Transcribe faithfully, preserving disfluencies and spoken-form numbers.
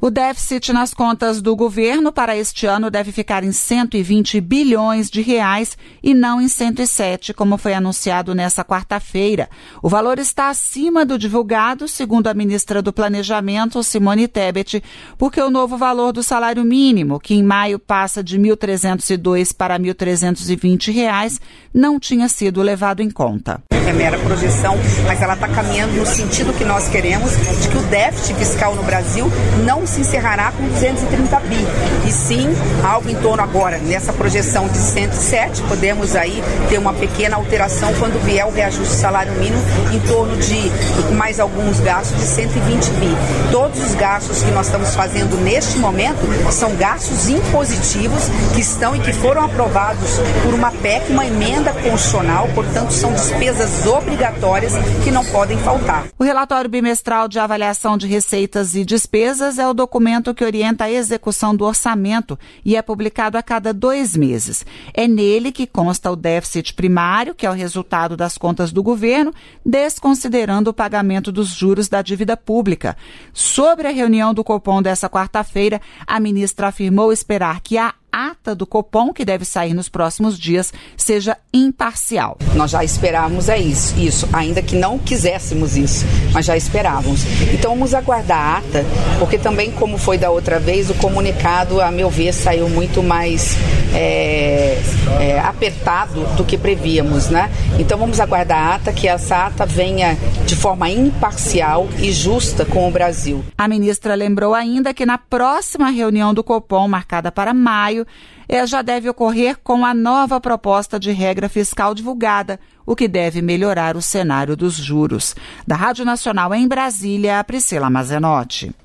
O déficit nas contas do governo para este ano deve ficar em cento e vinte bilhões de reais e não em cento e sete, como foi anunciado nesta quarta-feira. O valor está acima do divulgado, segundo a ministra do Planejamento, Simone Tebet, porque o novo valor do salário mínimo, que em maio passa de mil trezentos e dois para mil trezentos e vinte reais, não tinha sido levado em conta. É mera projeção, mas ela está caminhando no sentido que nós queremos, de que o déficit fiscal no Brasil não se encerrará com duzentos e trinta bi, e sim algo em torno agora, nessa projeção de cento e sete, podemos aí ter uma pequena alteração quando vier o reajuste do salário mínimo em torno de mais alguns gastos de cento e vinte bi. Todos os gastos que nós estamos fazendo neste momento são gastos impositivos que estão e que foram aprovados por uma P E C, uma emenda constitucional, portanto são despesas obrigatórias que não podem faltar. O relatório bimestral de avaliação de receitas e despesas é o documento que orienta a execução do orçamento e é publicado a cada dois meses. É nele que consta o déficit primário, que é o resultado das contas do governo, desconsiderando o pagamento dos juros da dívida pública. Sobre a reunião do Copom dessa quarta-feira, a ministra afirmou esperar que a ata do Copom, que deve sair nos próximos dias, seja imparcial. Nós já esperávamos é isso, isso, ainda que não quiséssemos isso, mas já esperávamos. Então vamos aguardar a ata, porque também, como foi da outra vez, o comunicado, a meu ver, saiu muito mais é, é, apertado do que prevíamos, né? Então vamos aguardar a ata, que essa ata venha de forma imparcial e justa com o Brasil. A ministra lembrou ainda que na próxima reunião do Copom, marcada para maio, ela já deve ocorrer com a nova proposta de regra fiscal divulgada, o que deve melhorar o cenário dos juros. Da Rádio Nacional em Brasília, Priscila Mazenotti.